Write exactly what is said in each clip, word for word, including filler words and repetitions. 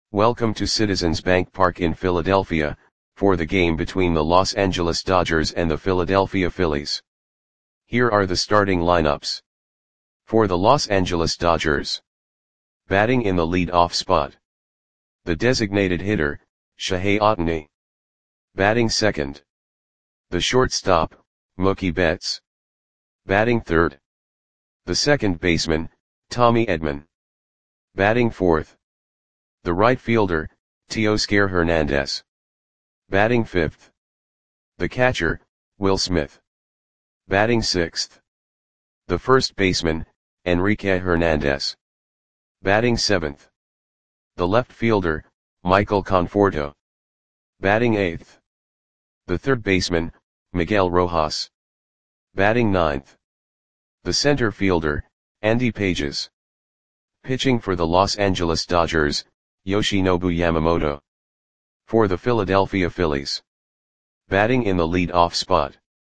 Welcome to Citizens Bank Park in Philadelphia, for the game between the Los Angeles Dodgers and the Philadelphia Phillies. Here are the starting lineups. For the Los Angeles Dodgers. Batting in the lead-off spot. The designated hitter, Shohei Ohtani. Batting second. The shortstop, Mookie Betts. Batting third. The second baseman, Tommy Edman. Batting fourth. The right fielder, Teoscar Hernandez. Batting fifth. The catcher, Will Smith. Batting sixth. The first baseman, Enrique Hernandez. Batting seventh. The left fielder, Michael Conforto. Batting eighth. The third baseman, Miguel Rojas. Batting ninth. The center fielder, Andy Pages. Pitching for the Los Angeles Dodgers, Yoshinobu Yamamoto. For the Philadelphia Phillies. Batting in the lead-off spot.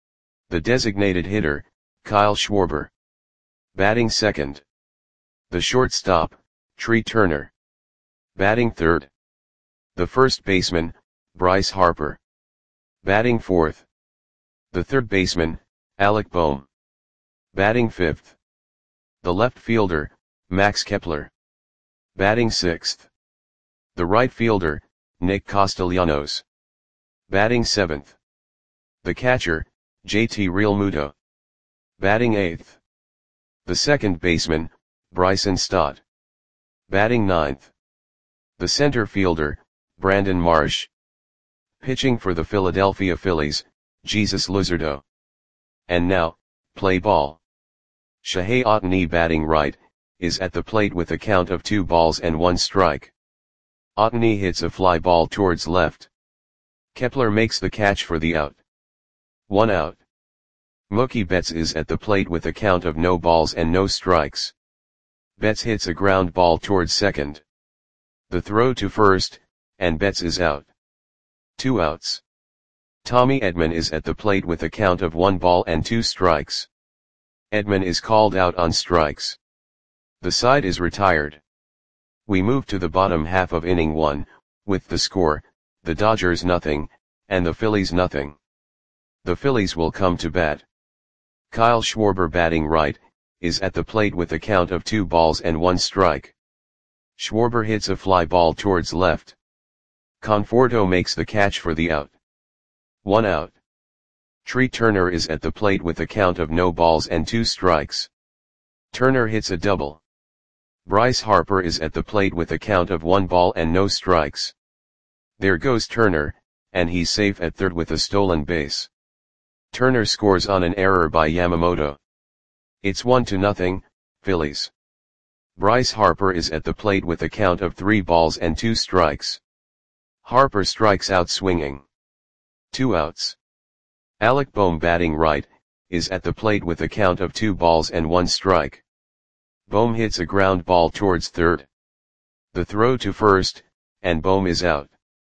The designated hitter, Kyle Schwarber. Batting second. The shortstop, Trea Turner. Batting third. The first baseman, Bryce Harper. Batting fourth. The third baseman, Alec Bohm. Batting fifth. The left fielder, Max Kepler. Batting sixth. The right fielder, Nick Castellanos. Batting seventh. The catcher, J T Realmuto. Batting eighth. The second baseman, Bryson Stott. Batting ninth. The center fielder, Brandon Marsh. Pitching for the Philadelphia Phillies, Jesus Luzardo. And now, play ball. Shohei Ohtani batting right, is at the plate with a count of two balls and one strike. Ohtani hits a fly ball towards left. Kepler makes the catch for the out. One out. Mookie Betts is at the plate with a count of no balls and no strikes. Betts hits a ground ball towards second. The throw to first, and Betts is out. Two outs. Tommy Edman is at the plate with a count of one ball and two strikes. Edman is called out on strikes. The side is retired. We move to the bottom half of inning one, with the score, the Dodgers nothing, and the Phillies nothing. The Phillies will come to bat. Kyle Schwarber batting right, is at the plate with a count of two balls and one strike. Schwarber hits a fly ball towards left. Conforto makes the catch for the out. One out. Trea Turner is at the plate with a count of no balls and two strikes. Turner hits a double. Bryce Harper is at the plate with a count of one ball and no strikes. There goes Turner, and he's safe at third with a stolen base. Turner scores on an error by Yamamoto. It's one to nothing, Phillies. Bryce Harper is at the plate with a count of three balls and two strikes. Harper strikes out swinging. Two outs. Alec Bohm batting right, is at the plate with a count of two balls and one strike. Bohm hits a ground ball towards third. The throw to first, and Bohm is out.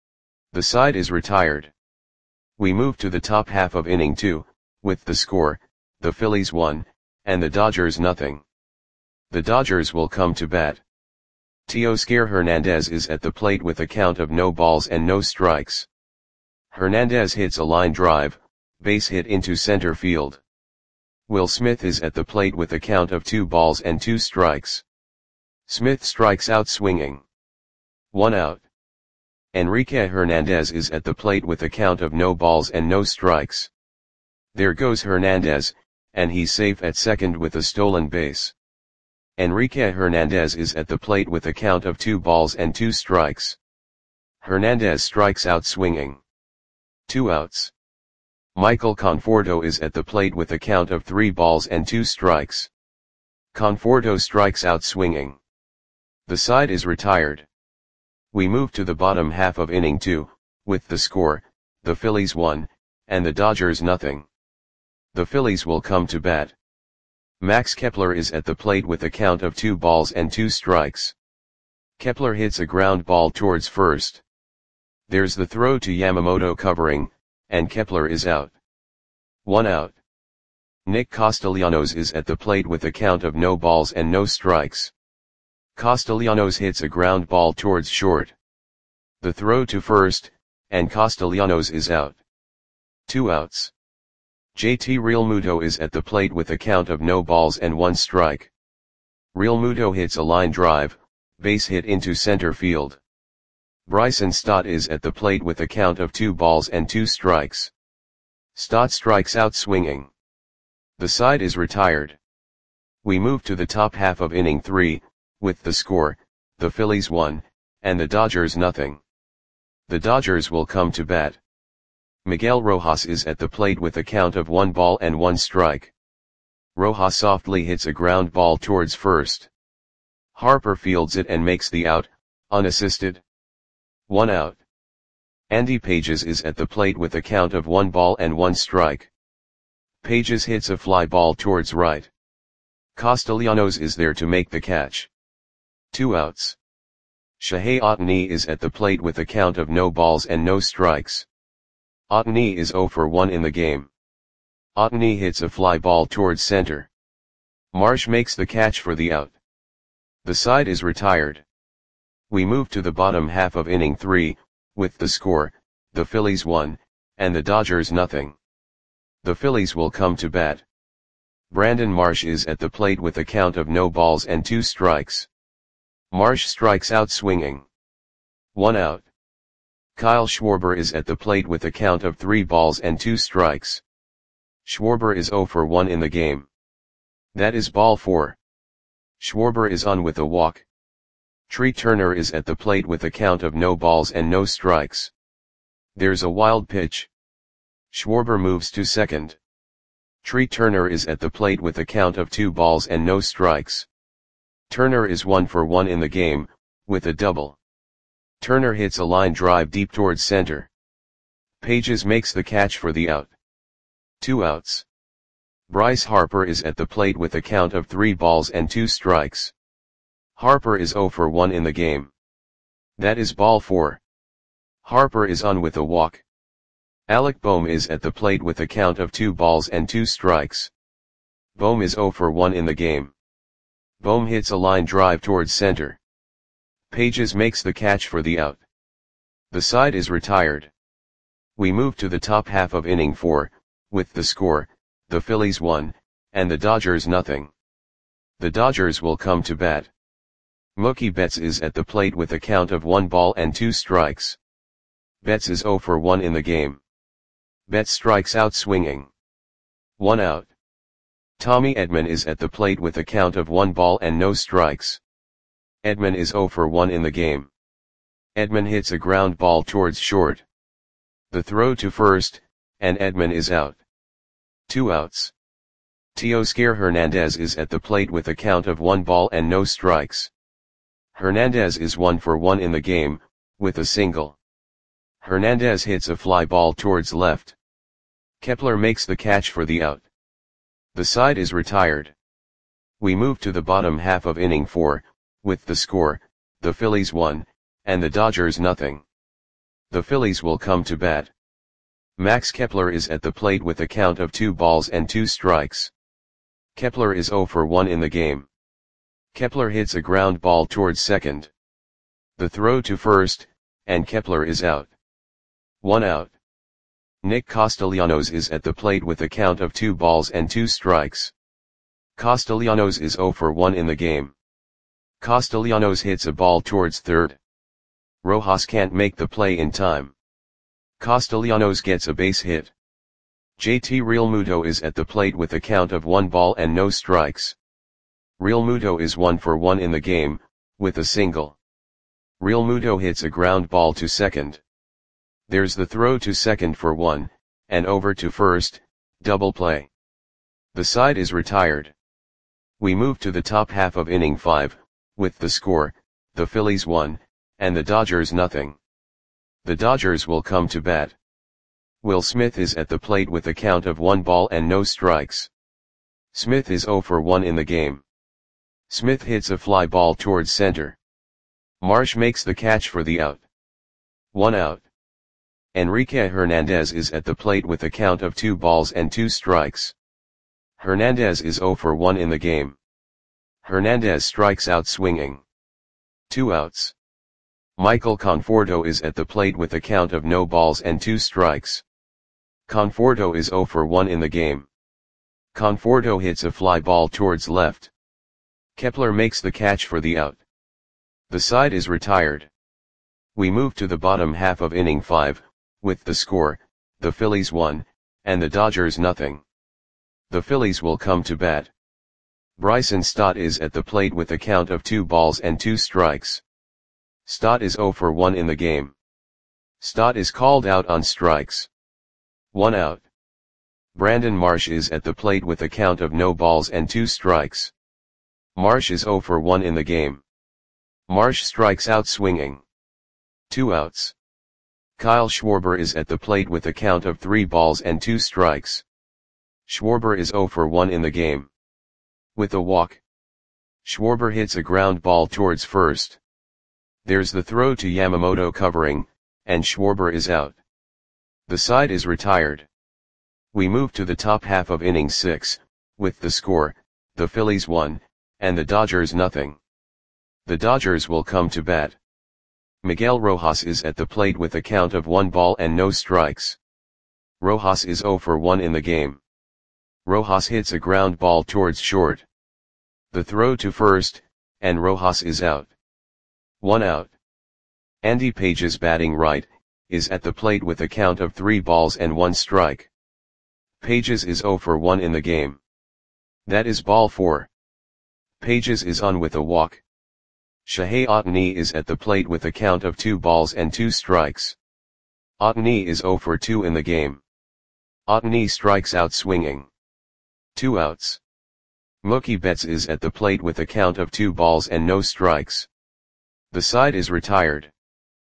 The side is retired. We move to the top half of inning two, with the score, the Phillies one, and the Dodgers nothing. The Dodgers will come to bat. Teoscar Hernandez is at the plate with a count of no balls and no strikes. Hernandez hits a line drive, base hit into center field. Will Smith is at the plate with a count of two balls and two strikes. Smith strikes out swinging. One out. Enrique Hernandez is at the plate with a count of no balls and no strikes. There goes Hernandez, and he's safe at second with a stolen base. Enrique Hernandez is at the plate with a count of two balls and two strikes. Hernandez strikes out swinging. Two outs. Michael Conforto is at the plate with a count of three balls and two strikes. Conforto strikes out swinging. The side is retired. We move to the bottom half of inning two, with the score, the Phillies one, and the Dodgers nothing. The Phillies will come to bat. Max Kepler is at the plate with a count of two balls and two strikes. Kepler hits a ground ball towards first. There's the throw to Yamamoto covering, and Kepler is out. One out. Nick Castellanos is at the plate with a count of no balls and no strikes. Castellanos hits a ground ball towards short. The throw to first, and Castellanos is out. Two outs. J T Realmuto is at the plate with a count of no balls and one strike. Realmuto hits a line drive, base hit into center field. Bryson Stott is at the plate with a count of two balls and two strikes. Stott strikes out swinging. The side is retired. We move to the top half of inning three, with the score, the Phillies one, and the Dodgers nothing. The Dodgers will come to bat. Miguel Rojas is at the plate with a count of one ball and one strike. Rojas softly hits a ground ball towards first. Harper fields it and makes the out, unassisted. One out. Andy Pages is at the plate with a count of one ball and one strike. Pages hits a fly ball towards right. Castellanos is there to make the catch. Two outs. Shohei Ohtani is at the plate with a count of no balls and no strikes. Ohtani is zero for one in the game. Ohtani hits a fly ball towards center. Marsh makes the catch for the out. The side is retired. We move to the bottom half of inning three, with the score, the Phillies one, and the Dodgers nothing. The Phillies will come to bat. Brandon Marsh is at the plate with a count of no balls and two strikes. Marsh strikes out swinging. One out. Kyle Schwarber is at the plate with a count of three balls and two strikes. Schwarber is zero for one in the game. That is ball four. Schwarber is on with a walk. Tree Turner is at the plate with a count of no balls and no strikes. There's a wild pitch. Schwarber moves to second. Tree Turner is at the plate with a count of two balls and no strikes. Turner is one for one in the game, with a double. Turner hits a line drive deep towards center. Pages makes the catch for the out. Two outs. Bryce Harper is at the plate with a count of three balls and two strikes. Harper is zero for one in the game. That is ball four. Harper is on with a walk. Alec Bohm is at the plate with a count of two balls and two strikes. Bohm is zero for one in the game. Bohm hits a line drive towards center. Pages makes the catch for the out. The side is retired. We move to the top half of inning four, with the score, the Phillies one, and the Dodgers nothing. The Dodgers will come to bat. Mookie Betts is at the plate with a count of one ball and two strikes. Betts is zero for one in the game. Betts strikes out swinging. One out. Tommy Edman is at the plate with a count of one ball and no strikes. Edman is zero for one in the game. Edman hits a ground ball towards short. The throw to first, and Edman is out. Two outs. Teoscar Hernandez is at the plate with a count of one ball and no strikes. Hernandez is one for one in the game, with a single. Hernandez hits a fly ball towards left. Kepler makes the catch for the out. The side is retired. We move to the bottom half of inning four, with the score, the Phillies one, and the Dodgers nothing. The Phillies will come to bat. Max Kepler is at the plate with a count of two balls and two strikes. Kepler is zero for one in the game. Kepler hits a ground ball towards second. The throw to first, and Kepler is out. One out. Nick Castellanos is at the plate with a count of two balls and two strikes. Castellanos is zero for one in the game. Castellanos hits a ball towards third. Rojas can't make the play in time. Castellanos gets a base hit. J T Realmuto is at the plate with a count of one ball and no strikes. Realmuto is one for one in the game, with a single. Realmuto hits a ground ball to second. There's the throw to second for one, and over to first, double play. The side is retired. We move to the top half of inning five, with the score, the Phillies one, and the Dodgers nothing. The Dodgers will come to bat. Will Smith is at the plate with a count of one ball and no strikes. Smith is zero for one in the game. Smith hits a fly ball towards center. Marsh makes the catch for the out. One out. Enrique Hernandez is at the plate with a count of two balls and two strikes. Hernandez is zero for one in the game. Hernandez strikes out swinging. Two outs. Michael Conforto is at the plate with a count of no balls and two strikes. Conforto is zero for one in the game. Conforto hits a fly ball towards left. Kepler makes the catch for the out. The side is retired. We move to the bottom half of inning five, with the score, the Phillies one, and the Dodgers nothing. The Phillies will come to bat. Bryson Stott is at the plate with a count of two balls and two strikes. Stott is zero for one in the game. Stott is called out on strikes. One out. Brandon Marsh is at the plate with a count of no balls and two strikes. Marsh is zero for one in the game. Marsh strikes out swinging. Two outs. Kyle Schwarber is at the plate with a count of three balls and two strikes. Schwarber is zero for one in the game. With a walk. Schwarber hits a ground ball towards first. There's the throw to Yamamoto covering, and Schwarber is out. The side is retired. We move to the top half of inning six, with the score, the Phillies one, and the Dodgers nothing. The Dodgers will come to bat. Miguel Rojas is at the plate with a count of one ball and no strikes. Rojas is zero for one in the game. Rojas hits a ground ball towards short. The throw to first, and Rojas is out. One out. Andy Pages batting right, is at the plate with a count of three balls and one strike. Pages is zero for one in the game. That is ball four. Pages is on with a walk. Shohei Ohtani is at the plate with a count of two balls and two strikes. Ohtani is zero for two in the game. Ohtani strikes out swinging. Two outs. Mookie Betts is at the plate with a count of two balls and no strikes. The side is retired.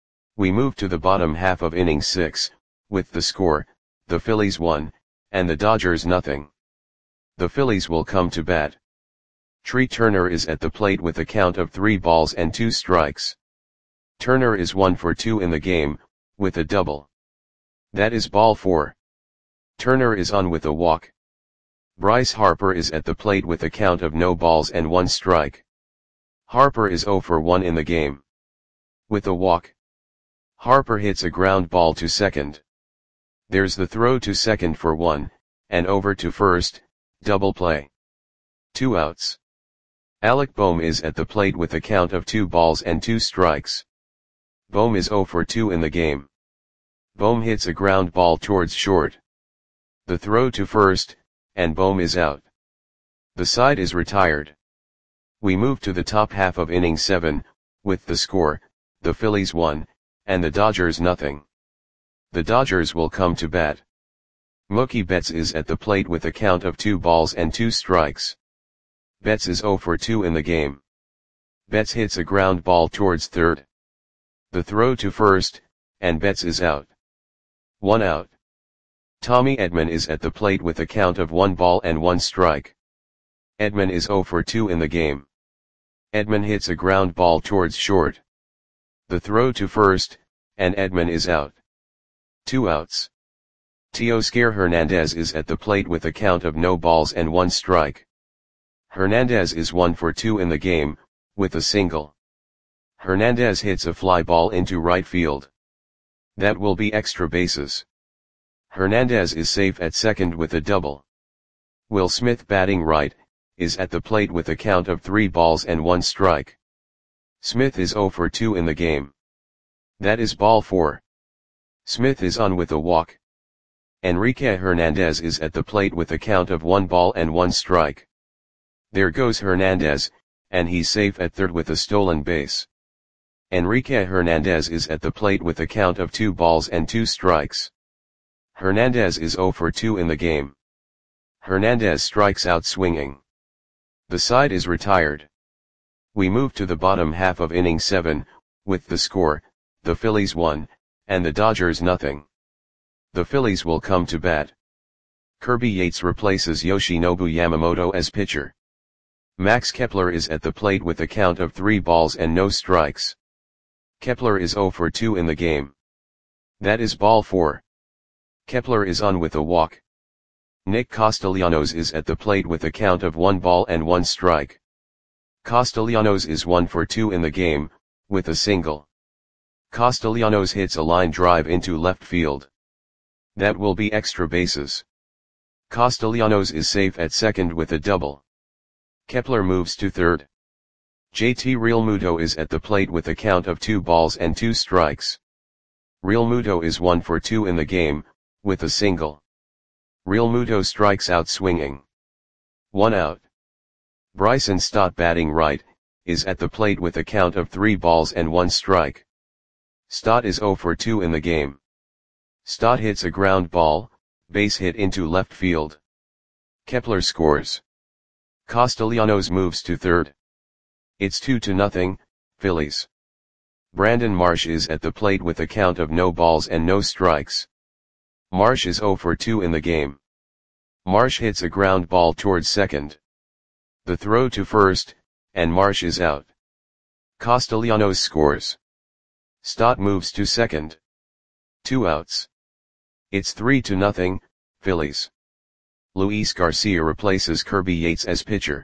We move to the bottom half of inning six, with the score, the Phillies one, and the Dodgers nothing. The Phillies will come to bat. Tree Turner is at the plate with a count of three balls and two strikes. Turner is one for two in the game, with a double. That is ball four. Turner is on with a walk. Bryce Harper is at the plate with a count of no balls and one strike. Harper is zero for one in the game. With a walk. Harper hits a ground ball to second. There's the throw to second for one, and over to first, double play. Two outs. Alec Bohm is at the plate with a count of two balls and two strikes. Bohm is zero for two in the game. Bohm hits a ground ball towards short. The throw to first, and Bohm is out. The side is retired. We move to the top half of inning seven, with the score, the Phillies one, and the Dodgers nothing. The Dodgers will come to bat. Mookie Betts is at the plate with a count of two balls and two strikes. Betts is zero for two in the game. Betts hits a ground ball towards third. The throw to first, and Betts is out. One out. Tommy Edman is at the plate with a count of one ball and one strike. Edman is zero for two in the game. Edman hits a ground ball towards short. The throw to first, and Edman is out. Two outs. Teoscar Hernandez is at the plate with a count of no balls and one strike. Hernandez is one for two in the game, with a single. Hernandez hits a fly ball into right field. That will be extra bases. Hernandez is safe at second with a double. Will Smith batting right, is at the plate with a count of three balls and one strike. Smith is zero for two in the game. That is ball four. Smith is on with a walk. Enrique Hernandez is at the plate with a count of one ball and one strike. There goes Hernandez, and he's safe at third with a stolen base. Enrique Hernandez is at the plate with a count of two balls and two strikes. Hernandez is zero for two in the game. Hernandez strikes out swinging. The side is retired. We move to the bottom half of inning seven, with the score, the Phillies one, and the Dodgers nothing. The Phillies will come to bat. Kirby Yates replaces Yoshinobu Yamamoto as pitcher. Max Kepler is at the plate with a count of three balls and no strikes. Kepler is zero for two in the game. That is ball four. Kepler is on with a walk. Nick Castellanos is at the plate with a count of one ball and one strike. Castellanos is one for two in the game, with a single. Castellanos hits a line drive into left field. That will be extra bases. Castellanos is safe at second with a double. Kepler moves to third. J T Realmuto is at the plate with a count of two balls and two strikes. Realmuto is one for two in the game, with a single. Realmuto strikes out swinging. One out. Bryson Stott batting right, is at the plate with a count of three balls and one strike. Stott is zero for two in the game. Stott hits a ground ball, base hit into left field. Kepler scores. Castellanos moves to third. It's two to nothing, Phillies. Brandon Marsh is at the plate with a count of no balls and no strikes. Marsh is zero for two in the game. Marsh hits a ground ball towards second. The throw to first, and Marsh is out. Castellanos scores. Stott moves to second. Two outs. It's three to nothing, Phillies. Luis Garcia replaces Kirby Yates as pitcher.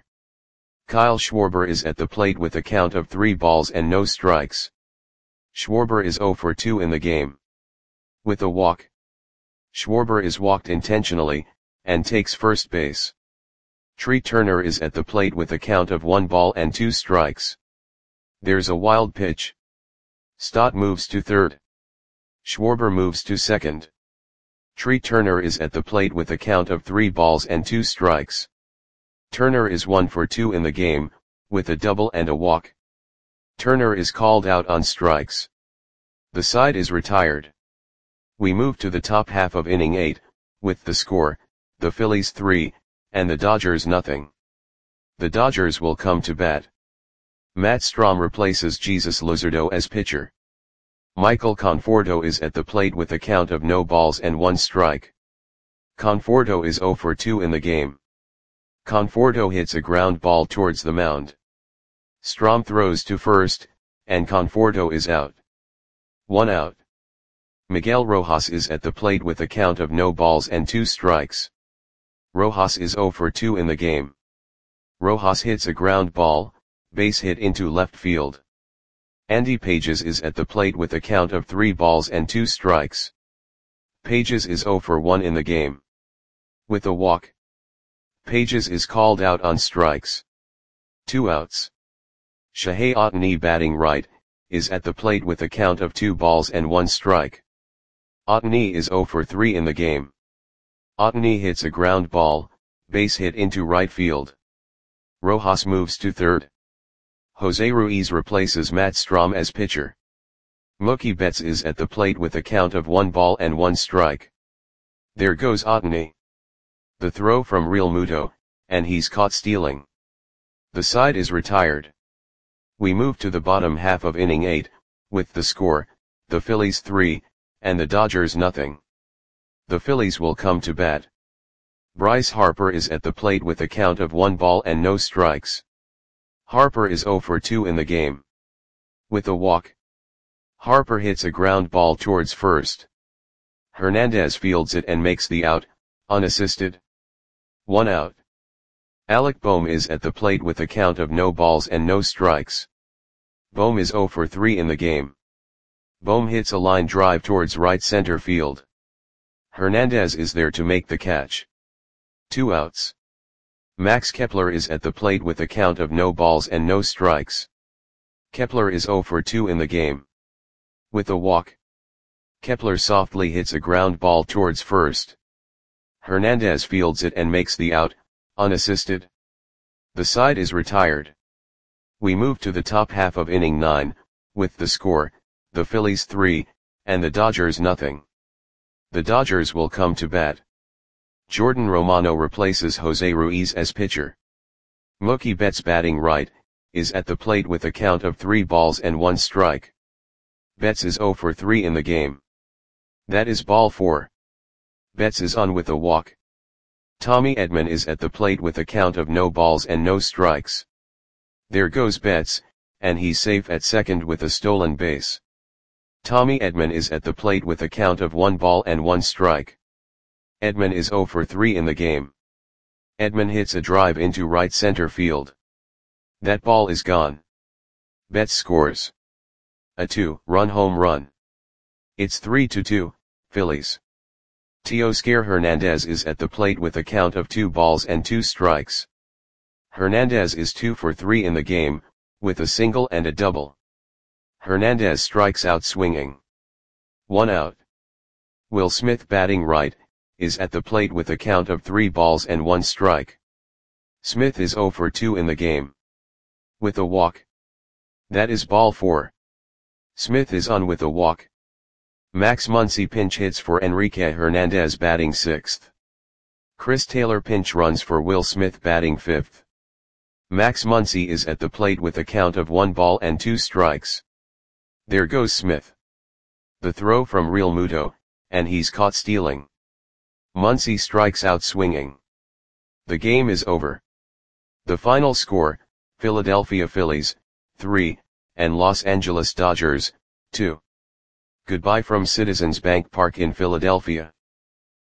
Kyle Schwarber is at the plate with a count of three balls and no strikes. Schwarber is zero for two in the game. With a walk. Schwarber is walked intentionally, and takes first base. Tree Turner is at the plate with a count of one ball and two strikes. There's a wild pitch. Stott moves to third. Schwarber moves to second. Tree Turner is at the plate with a count of three balls and two strikes. Turner is one for two in the game, with a double and a walk. Turner is called out on strikes. The side is retired. We move to the top half of inning eight, with the score, the Phillies three, and the Dodgers nothing. The Dodgers will come to bat. Matt Strahm replaces Jesus Luzardo as pitcher. Michael Conforto is at the plate with a count of no balls and one strike. Conforto is zero for two in the game. Conforto hits a ground ball towards the mound. Strahm throws to first, and Conforto is out. One out. Miguel Rojas is at the plate with a count of no balls and two strikes. Rojas is zero for two in the game. Rojas hits a ground ball, base hit into left field. Andy Pages is at the plate with a count of three balls and two strikes. Pages is zero for one in the game. With a walk. Pages is called out on strikes. Two outs. Shohei Ohtani batting right, is at the plate with a count of two balls and one strike. Ohtani is zero for three in the game. Ohtani hits a ground ball, base hit into right field. Rojas moves to third. Jose Ruiz replaces Matt Strahm as pitcher. Mookie Betts is at the plate with a count of one ball and one strike. There goes Ohtani. The throw from Realmuto, and he's caught stealing. The side is retired. We move to the bottom half of inning eight, with the score, the Phillies three, and the Dodgers nothing. The Phillies will come to bat. Bryce Harper is at the plate with a count of one ball and no strikes. Harper is zero for two in the game. With a walk. Harper hits a ground ball towards first. Hernandez fields it and makes the out, unassisted. One out. Alec Bohm is at the plate with a count of no balls and no strikes. Bohm is zero for three in the game. Bohm hits a line drive towards right center field. Hernandez is there to make the catch. Two outs. Max Kepler is at the plate with a count of no balls and no strikes. Kepler is zero for two in the game. With a walk. Kepler softly hits a ground ball towards first. Hernandez fields it and makes the out, unassisted. The side is retired. We move to the top half of inning nine, with the score, the Phillies three, and the Dodgers nothing. The Dodgers will come to bat. Jordan Romano replaces Jose Ruiz as pitcher. Mookie Betts batting right, is at the plate with a count of three balls and one strike. Betts is zero for three in the game. That is ball four. Betts is on with a walk. Tommy Edman is at the plate with a count of no balls and no strikes. There goes Betts, and he's safe at second with a stolen base. Tommy Edman is at the plate with a count of one ball and one strike. Edman is zero for three in the game. Edman hits a drive into right center field. That ball is gone. Betts scores. A two-run home run. It's three to two, Phillies. Teoscar Hernandez is at the plate with a count of two balls and two strikes. Hernandez is two for three in the game, with a single and a double. Hernandez strikes out swinging. One out. Will Smith, batting right, is at the plate with a count of three balls and one strike. Smith is zero for two in the game. With a walk. That is ball four. Smith is on with a walk. Max Muncy pinch hits for Enrique Hernandez, batting sixth. Chris Taylor pinch runs for Will Smith, batting fifth. Max Muncy is at the plate with a count of one ball and two strikes. There goes Smith. The throw from Real Muto, and he's caught stealing. Muncy strikes out swinging. The game is over. The final score, Philadelphia Phillies, three, and Los Angeles Dodgers, two. Goodbye from Citizens Bank Park in Philadelphia.